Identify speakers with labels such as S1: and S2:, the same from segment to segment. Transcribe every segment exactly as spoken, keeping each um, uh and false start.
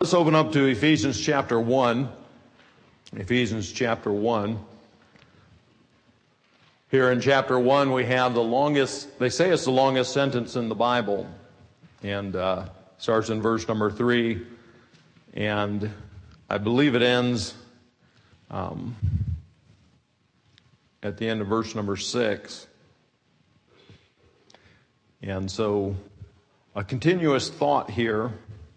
S1: Let's open up to Ephesians chapter one. Ephesians chapter one. Here in chapter one we have the longest, they say it's the longest sentence in the Bible. And uh, starts in verse number three. And I believe it ends um, at the end of verse number six. And so a continuous thought here.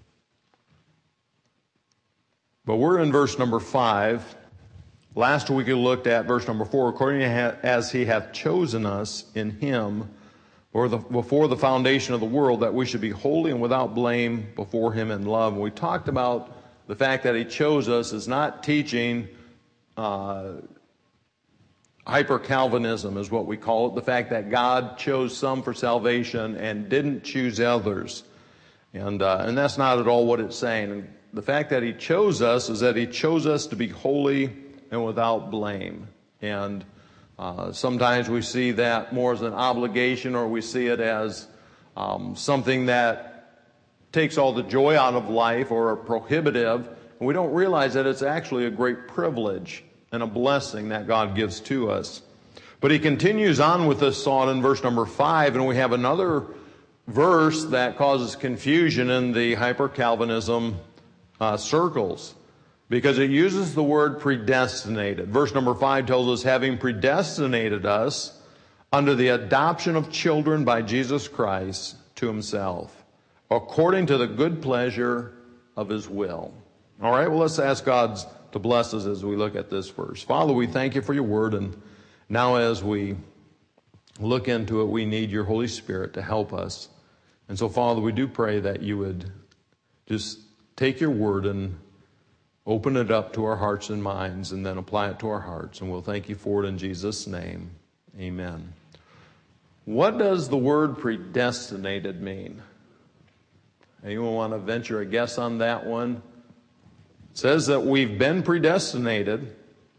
S1: But we're in verse number five. Last week we looked at verse number four. According as he hath chosen us in him or the, before the foundation of the world, that we should be holy and without blame before him in love. And we talked about the fact that he chose us is not teaching uh, hyper-Calvinism is what we call it. The fact that God chose some for salvation and didn't choose others. And, uh, and that's not at all what it's saying. And the fact that he chose us is that he chose us to be holy and without blame. And uh, sometimes we see that more as an obligation, or we see it as um, something that takes all the joy out of life, or a prohibitive. And we don't realize that it's actually a great privilege and a blessing that God gives to us. But he continues on with this thought in verse number five, and we have another verse that causes confusion in the hyper-Calvinism uh, circles, because it uses the word predestinated. Verse number five tells us, having predestinated us under the adoption of children by Jesus Christ to himself, according to the good pleasure of his will. All right, well, let's ask God to bless us as we look at this verse. Father, we thank you for your word, and now as we look into it, we need your Holy Spirit to help us. And so, Father, we do pray that you would just take your word and open it up to our hearts and minds, and then apply it to our hearts. And we'll thank you for it in Jesus' name. Amen. What does the word predestinated mean? Anyone want to venture a guess on that one? It says that we've been predestinated.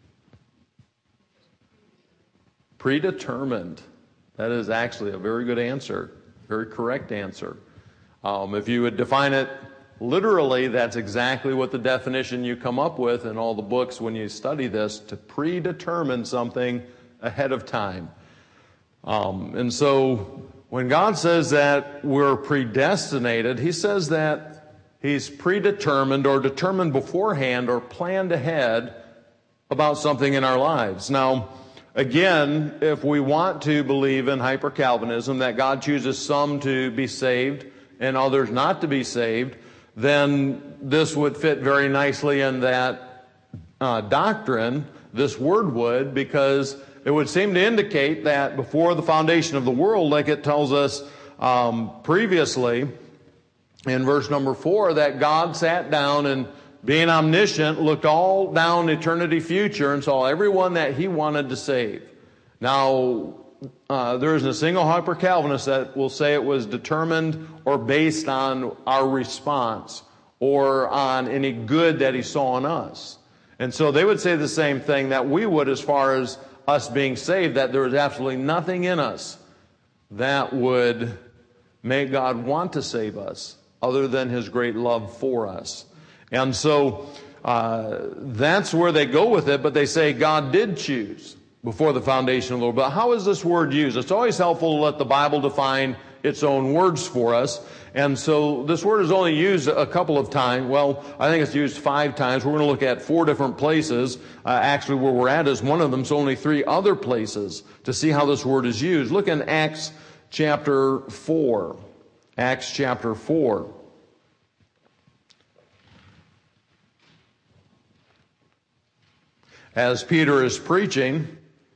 S1: Predetermined. That is actually a very good answer. Very correct answer. Um, if you would define it literally, that's exactly what the definition you come up with in all the books when you study this, to predetermine something ahead of time. Um, and so when God says that we're predestinated, he says that he's predetermined or determined beforehand or planned ahead about something in our lives. Now, again, if we want to believe in hyper-Calvinism, that God chooses some to be saved and others not to be saved, then this would fit very nicely in that uh, doctrine, this word would, because it would seem to indicate that before the foundation of the world, like it tells us um, previously in verse number four, that God sat down and, being omniscient, looked all down eternity future and saw everyone that he wanted to save. Now, uh, there isn't a single hyper-Calvinist that will say it was determined or based on our response or on any good that he saw in us. And so they would say the same thing that we would as far as us being saved, that there is absolutely nothing in us that would make God want to save us other than his great love for us. And so uh, that's where they go with it, but they say God did choose before the foundation of the world. But how is this word used? It's always helpful to let the Bible define its own words for us. And so this word is only used a couple of times. Well, I think it's used five times. We're going to look at four different places. Uh, actually, where we're at is one of them, so only three other places to see how this word is used. Look in Acts chapter four. Acts chapter four. As Peter is preaching,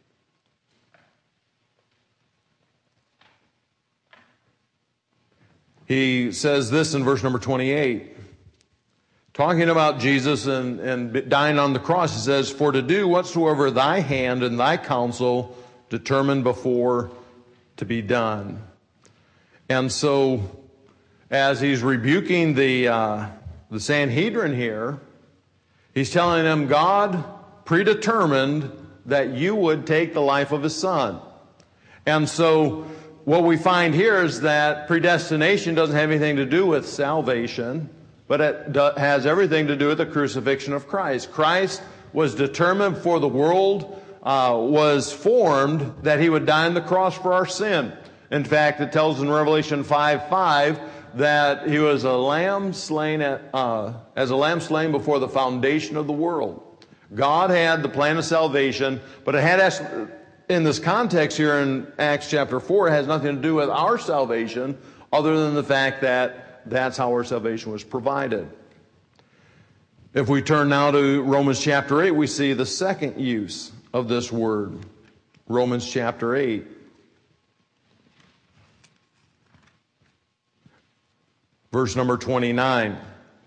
S1: he says this in verse number twenty-eight. Talking about Jesus and, and dying on the cross, he says, for to do whatsoever thy hand and thy counsel determined before to be done. And so, as he's rebuking the, uh, the Sanhedrin here, he's telling them God predetermined that you would take the life of his son. And so what we find here is that predestination doesn't have anything to do with salvation. but it do- has everything to do with the crucifixion of Christ. Christ was determined before the world uh, was formed that he would die on the cross for our sin. In fact, it tells in Revelation five five that he was a lamb slain at, uh, as a lamb slain before the foundation of the world. God had the plan of salvation, but it had, in this context here in Acts chapter four, it has nothing to do with our salvation other than the fact that that's how our salvation was provided. If we turn now to Romans chapter eight, we see the second use of this word. Romans chapter eight. Verse number twenty-nine.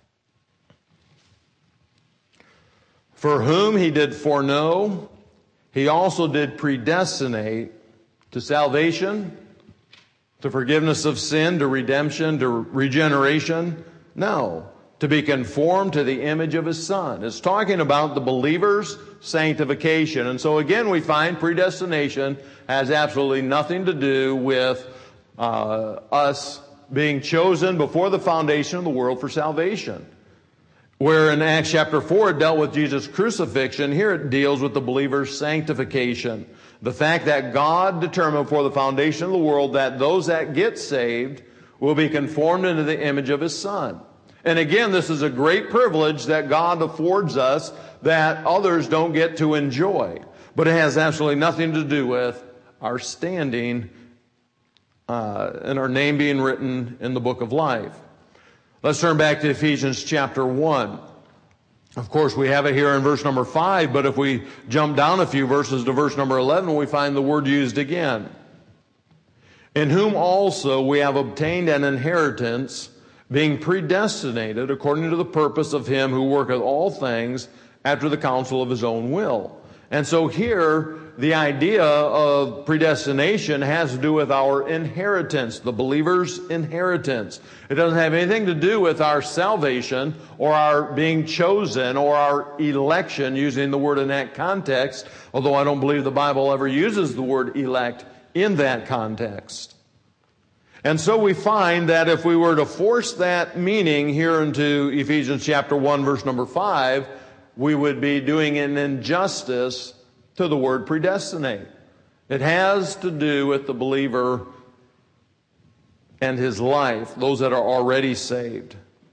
S1: For whom he did foreknow, he also did predestinate to salvation, to forgiveness of sin, to redemption, to regeneration. No, to be conformed to the image of his Son. It's talking about the believer's sanctification. And so again, we find predestination has absolutely nothing to do with uh, us being chosen before the foundation of the world for salvation. Where in Acts chapter four it dealt with Jesus' crucifixion, here it deals with the believer's sanctification. The fact that God determined before the foundation of the world that those that get saved will be conformed into the image of his Son. And again, this is a great privilege that God affords us that others don't get to enjoy. But it has absolutely nothing to do with our standing uh, and our name being written in the book of life. Let's turn back to Ephesians chapter one. Of course, we have it here in verse number five, but if we jump down a few verses to verse number eleven, we find the word used again. In whom also we have obtained an inheritance, being predestinated according to the purpose of him who worketh all things after the counsel of his own will. And so here, the idea of predestination has to do with our inheritance, the believer's inheritance. It doesn't have anything to do with our salvation or our being chosen or our election, using the word in that context, although I don't believe the Bible ever uses the word elect in that context. And so we find that if we were to force that meaning here into Ephesians chapter one, verse number five, we would be doing an injustice to the word predestinate. It has to do with the believer and his life, those that are already saved,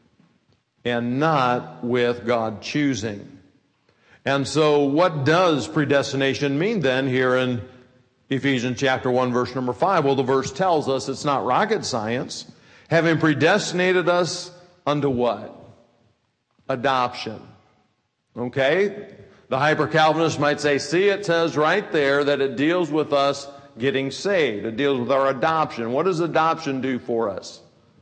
S1: and not with God choosing. And so what does predestination mean then here in Ephesians chapter one, verse number five? Well, the verse tells us it's not rocket science. Having predestinated us unto what? Adoption. Okay? The hyper-Calvinist might say, see, it says right there that it deals with us getting saved. It deals with our adoption. What does adoption do for us?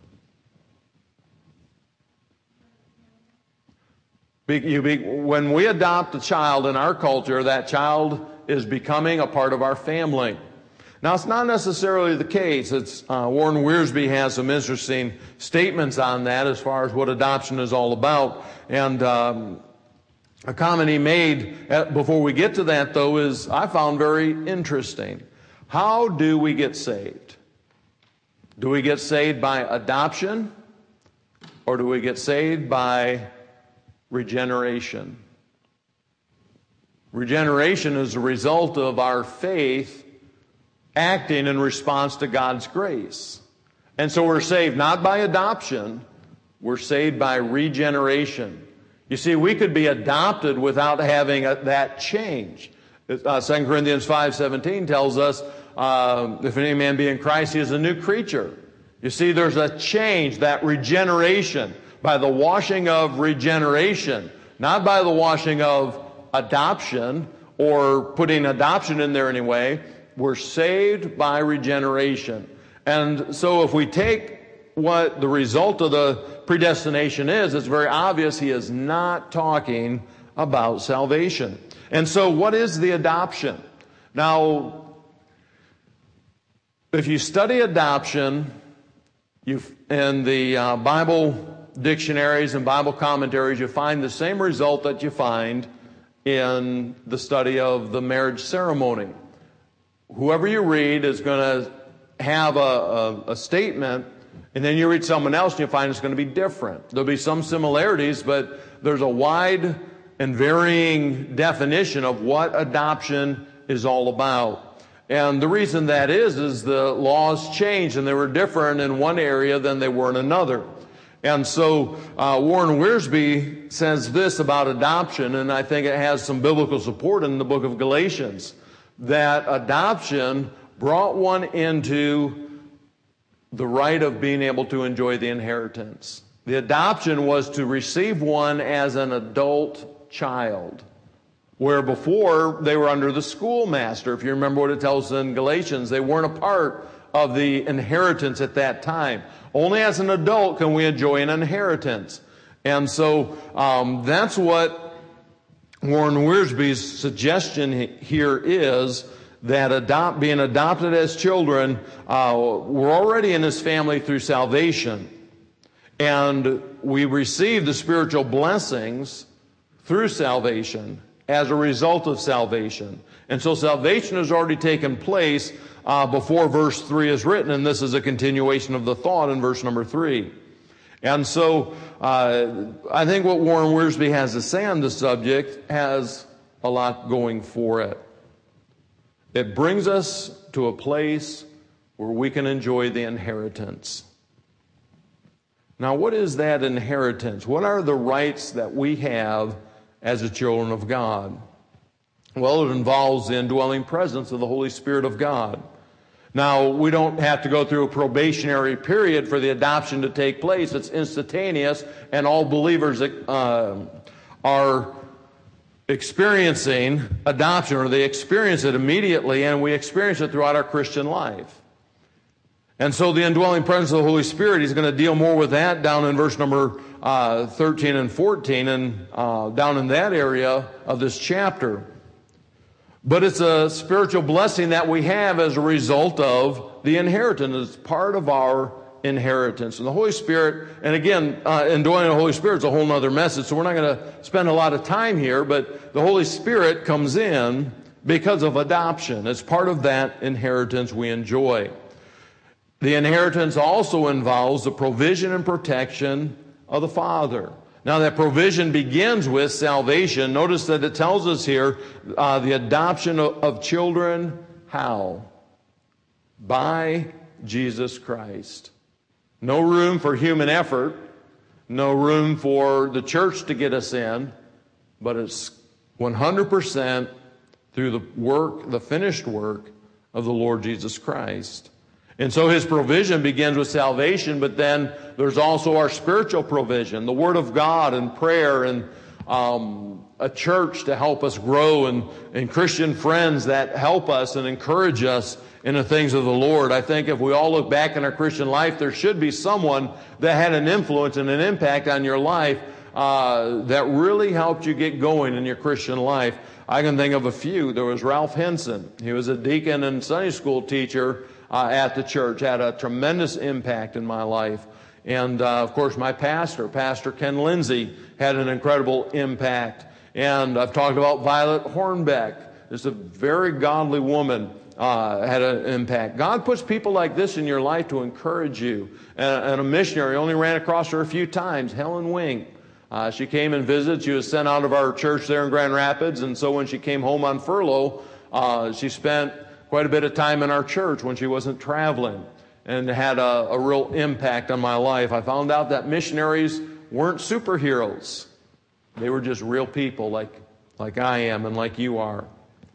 S1: You be, when we adopt a child in our culture, that child is becoming a part of our family. Now, it's not necessarily the case. It's, uh, Warren Wiersbe has some interesting statements on that as far as what adoption is all about. And um, a comment he made at, before we get to that, though, is I found very interesting. How do we get saved? Do we get saved by adoption, or do we get saved by regeneration? Regeneration is a result of our faith acting in response to God's grace. And so we're saved not by adoption, we're saved by regeneration. You see, we could be adopted without having a, that change. Uh, Second Corinthians five seventeen tells us, uh, if any man be in Christ, he is a new creature. You see, there's a change, that regeneration, by the washing of regeneration, not by the washing of adoption or putting adoption in there anyway. We're saved by regeneration. And so if we take what the result of the predestination is, it's very obvious he is not talking about salvation. And so what is the adoption? Now, if you study adoption you in the uh, Bible dictionaries and Bible commentaries, you find the same result that you find in the study of the marriage ceremony. Whoever you read is going to have a, a, a statement And then you read someone else and you find it's going to be different. There'll be some similarities, but there's a wide and varying definition of what adoption is all about. And the reason that is, is the laws changed and they were different in one area than they were in another. And so uh, Warren Wiersbe says this about adoption, and I think it has some biblical support in the book of Galatians, that adoption brought one into the right of being able to enjoy the inheritance. The adoption was to receive one as an adult child, where before they were under the schoolmaster. If you remember what it tells us in Galatians, they weren't a part of the inheritance at that time. Only as an adult can we enjoy an inheritance. And so um, that's what Warren Wiersbe's suggestion here is, that adopt, being adopted as children, uh, we're already in His family through salvation. And we receive the spiritual blessings through salvation as a result of salvation. And so salvation has already taken place uh, before verse three is written, and this is a continuation of the thought in verse number three. And so uh, I think what Warren Wiersbe has to say on the subject has a lot going for it. It brings us to a place where we can enjoy the inheritance. Now, what is that inheritance? What are the rights that we have as the children of God? Well, it involves the indwelling presence of the Holy Spirit of God. Now, we don't have to go through a probationary period for the adoption to take place. It's instantaneous, and all believers uh, are experiencing adoption, or they experience it immediately, and we experience it throughout our Christian life. And so the indwelling presence of the Holy Spirit, he's going to deal more with that down in verse number uh, thirteen and fourteen, and uh, down in that area of this chapter. But it's a spiritual blessing that we have as a result of the inheritance. It's part of our inheritance. And the Holy Spirit, and again, uh, indwelling the Holy Spirit is a whole other message, so we're not going to spend a lot of time here, but the Holy Spirit comes in because of adoption. It's part of that inheritance we enjoy. The inheritance also involves the provision and protection of the Father. Now, that provision begins with salvation. Notice that it tells us here uh, the adoption of, of children. How? By Jesus Christ. No room for human effort. No room for the church to get us in. But it's one hundred percent through the work, the finished work of the Lord Jesus Christ. And so His provision begins with salvation, but then there's also our spiritual provision, the Word of God and prayer and um, a church to help us grow, and, and Christian friends that help us and encourage us in the things of the Lord. I think if we all look back in our Christian life, there should be someone that had an influence and an impact on your life uh, that really helped you get going in your Christian life. I can think of a few. There was Ralph Henson. He was a deacon and Sunday school teacher Uh, at the church, had a tremendous impact in my life. And, uh, of course, my pastor, Pastor Ken Lindsay, had an incredible impact. And I've talked about Violet Hornbeck. Just a very godly woman, uh, had an impact. God puts people like this in your life to encourage you. And, and a missionary, only ran across her a few times, Helen Wing. Uh, she came and visited. She was sent out of our church there in Grand Rapids. And so when she came home on furlough, uh, she spent quite a bit of time in our church when she wasn't traveling, and had a, a real impact on my life. I found out that missionaries weren't superheroes. They were just real people like, like I am and like you are.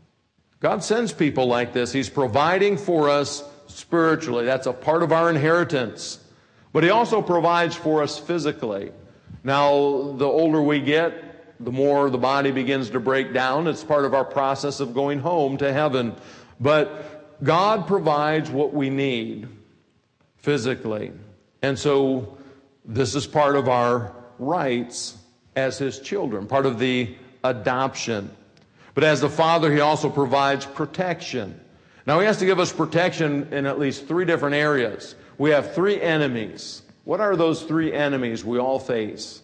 S1: God sends people like this. He's providing for us spiritually. That's a part of our inheritance. But He also provides for us physically. Now, the older we get, the more the body begins to break down. It's part of our process of going home to heaven. But God provides what we need physically. And so this is part of our rights as His children, part of the adoption. But as the Father, He also provides protection. Now, He has to give us protection in at least three different areas. We have three enemies. What are those three enemies we all face?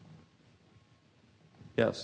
S1: Yes.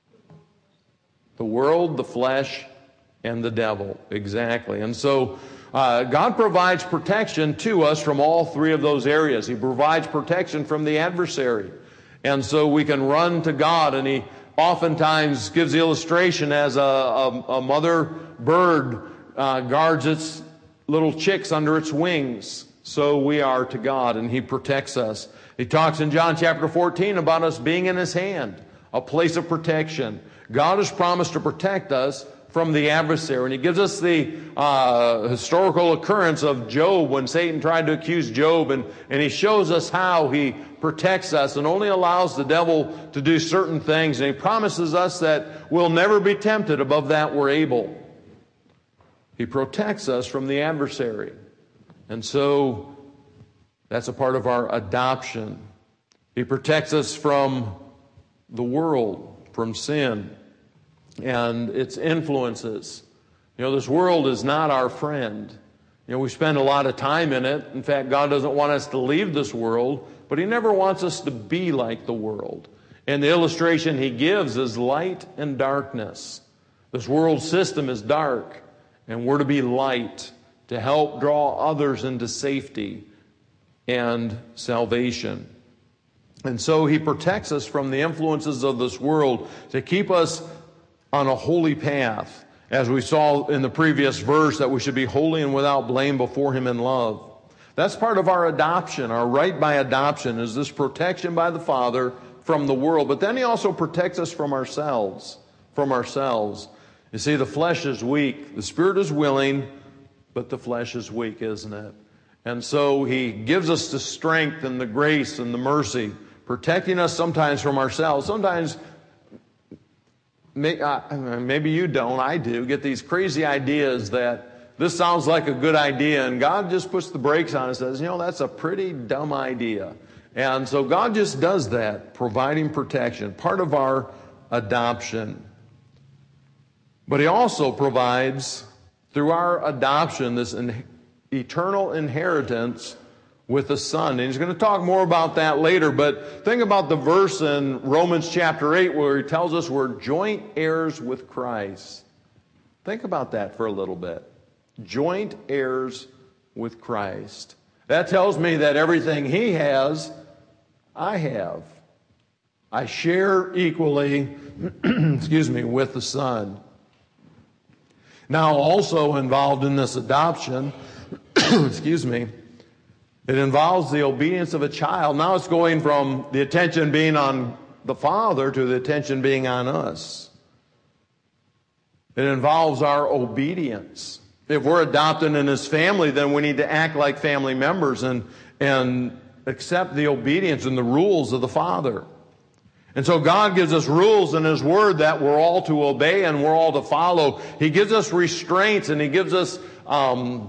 S1: The world, the flesh, and the devil. Exactly. And so Uh, God provides protection to us from all three of those areas. He provides protection from the adversary. And so we can run to God, and He oftentimes gives the illustration as a, a, a mother bird uh, guards its little chicks under its wings. So we are to God, and He protects us. He talks in John chapter fourteen about us being in His hand, a place of protection. God has promised to protect us from the adversary. And He gives us the uh, historical occurrence of Job when Satan tried to accuse Job, and, and He shows us how He protects us and only allows the devil to do certain things. And He promises us that we'll never be tempted above that we're able. He protects us from the adversary. And so that's a part of our adoption. He protects us from the world, from sin and its influences. You know, this world is not our friend. You know, we spend a lot of time in it. In fact, God doesn't want us to leave this world, but He never wants us to be like the world. And the illustration He gives is light and darkness. This world system is dark, and we're to be light to help draw others into safety and salvation. And so He protects us from the influences of this world to keep us on a holy path. As we saw in the previous verse, that we should be holy and without blame before Him in love. That's part of our adoption. Our right by adoption is this protection by the Father from the world. But then He also protects us from ourselves. From ourselves. You see, the flesh is weak. The Spirit is willing, but the flesh is weak, isn't it? And so He gives us the strength and the grace and the mercy, protecting us sometimes from ourselves. Sometimes, maybe you don't, I do, get these crazy ideas that this sounds like a good idea, and God just puts the brakes on and says, you know, that's a pretty dumb idea. And so God just does that, providing protection, part of our adoption. But He also provides, through our adoption, this in, eternal inheritance with the Son. And He's going to talk more about that later, but think about the verse in Romans chapter eight where He tells us we're joint heirs with Christ. Think about that for a little bit. Joint heirs with Christ. That tells me that everything He has, I have. I share equally, excuse me, with the Son. Now, also involved in this adoption, excuse me, it involves the obedience of a child. Now it's going from the attention being on the Father to the attention being on us. It involves our obedience. If we're adopted in His family, then we need to act like family members and, and accept the obedience and the rules of the Father. And so God gives us rules in His Word that we're all to obey and we're all to follow. He gives us restraints and He gives us um,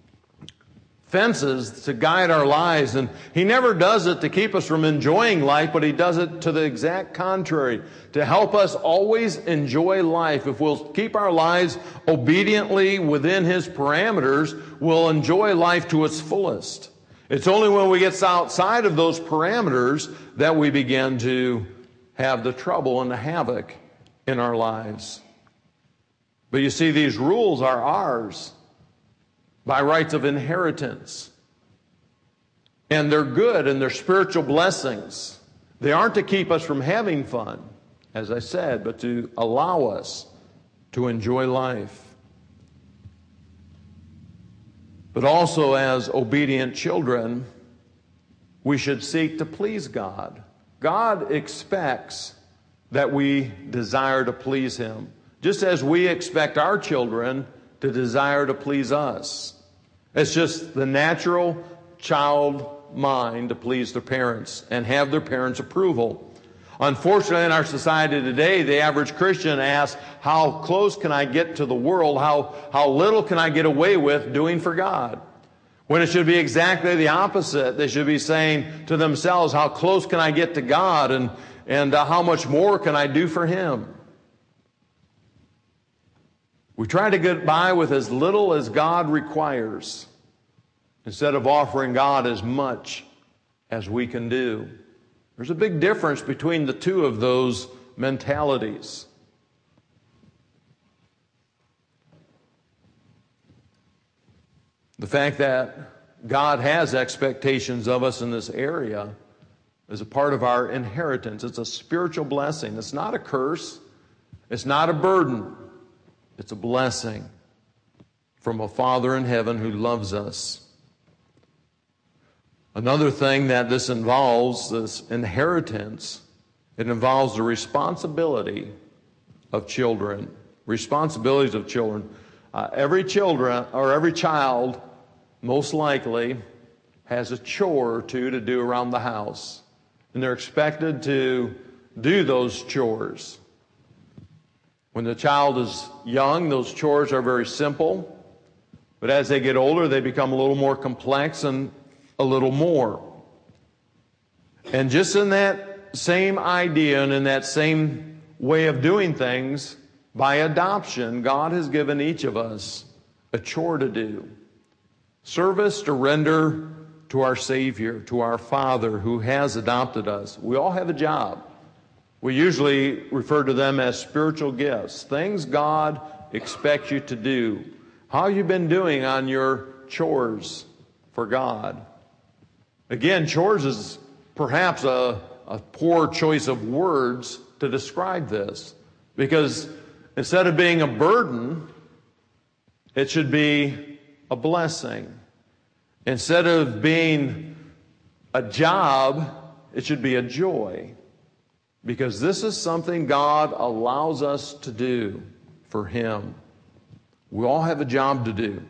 S1: fences to guide our lives. And He never does it to keep us from enjoying life, but He does it to the exact contrary, to help us always enjoy life. If we'll keep our lives obediently within His parameters, we'll enjoy life to its fullest. It's only when we get outside of those parameters that we begin to have the trouble and the havoc in our lives. But you see, these rules are ours by rights of inheritance. And they're good and they're spiritual blessings. They aren't to keep us from having fun, as I said, but to allow us to enjoy life. But also, as obedient children, we should seek to please God. God expects that we desire to please Him, just as we expect our children to desire to please us. It's just the natural child mind to please their parents and have their parents' approval. Unfortunately, in our society today, the average Christian asks, how close can I get to the world? How, how little can I get away with doing for God? When it should be exactly the opposite. They should be saying to themselves, how close can I get to God, and, and uh, how much more can I do for Him? We try to get by with as little as God requires instead of offering God as much as we can do. There's a big difference between the two of those mentalities. The fact that God has expectations of us in this area is a part of our inheritance. It's a spiritual blessing. It's not a curse. It's not a burden. It's a blessing from a Father in heaven who loves us. Another thing that this involves, this inheritance, it involves the responsibility of children. Responsibilities of children. Uh, every children or every child most likely has a chore or two to do around the house. And they're expected to do those chores. When the child is young, those chores are very simple. But as they get older, they become a little more complex and a little more. And just in that same idea and in that same way of doing things, by adoption, God has given each of us a chore to do. Service to render to our Savior, to our Father who has adopted us. We all have a job. We usually refer to them as spiritual gifts, things God expects you to do. How have you been doing on your chores for God? Again, chores is perhaps a, a poor choice of words to describe this, because instead of being a burden, it should be a blessing. Instead of being a job, it should be a joy. Because this is something God allows us to do for Him. We all have a job to do.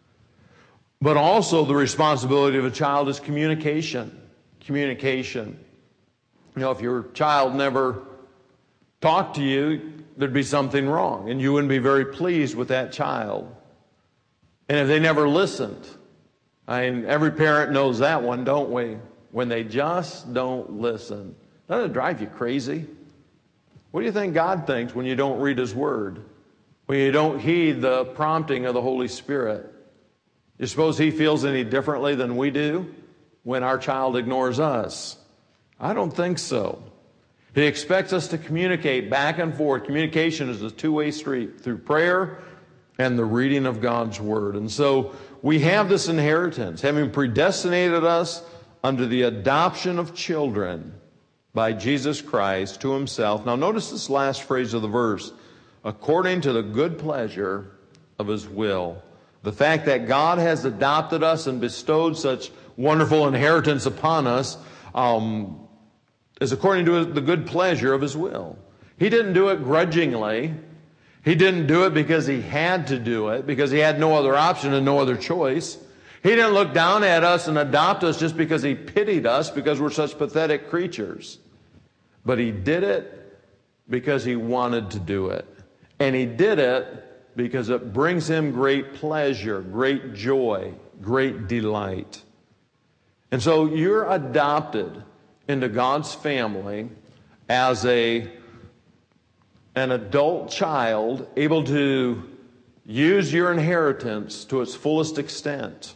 S1: But also the responsibility of a child is communication. Communication. You know, if your child never talked to you, there'd be something wrong, and you wouldn't be very pleased with that child. And if they never listened, I mean, every parent knows that one, don't we? When they just don't listen. Doesn't it drive you crazy? What do you think God thinks when you don't read His Word? When you don't heed the prompting of the Holy Spirit? You suppose He feels any differently than we do when our child ignores us? I don't think so. He expects us to communicate back and forth. Communication is a two-way street through prayer and the reading of God's Word. And so we have this inheritance, having predestinated us under the adoption of children by Jesus Christ to Himself. Now notice this last phrase of the verse, according to the good pleasure of His will. The fact that God has adopted us and bestowed such wonderful inheritance upon us um, is according to the good pleasure of His will. He didn't do it grudgingly. He didn't do it because He had to do it, because He had no other option and no other choice. He didn't look down at us and adopt us just because He pitied us because we're such pathetic creatures. But He did it because He wanted to do it. And He did it because it brings Him great pleasure, great joy, great delight. And so you're adopted into God's family as a, an adult child, able to use your inheritance to its fullest extent.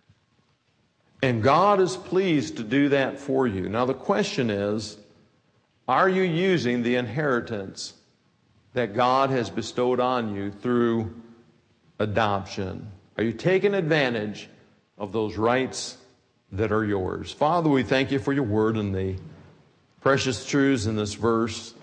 S1: And God is pleased to do that for you. Now the question is, are you using the inheritance that God has bestowed on you through adoption? Are you taking advantage of those rights that are yours? Father, we thank You for Your Word and the precious truths in this verse.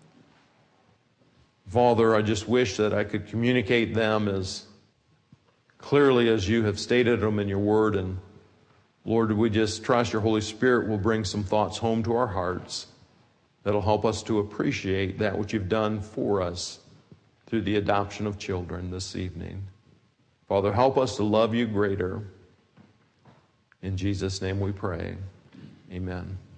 S1: Father, I just wish that I could communicate them as clearly as You have stated them in Your Word. And Lord, we just trust Your Holy Spirit will bring some thoughts home to our hearts that'll help us to appreciate that which You've done for us through the adoption of children this evening. Father, help us to love You greater. In Jesus' name we pray. Amen.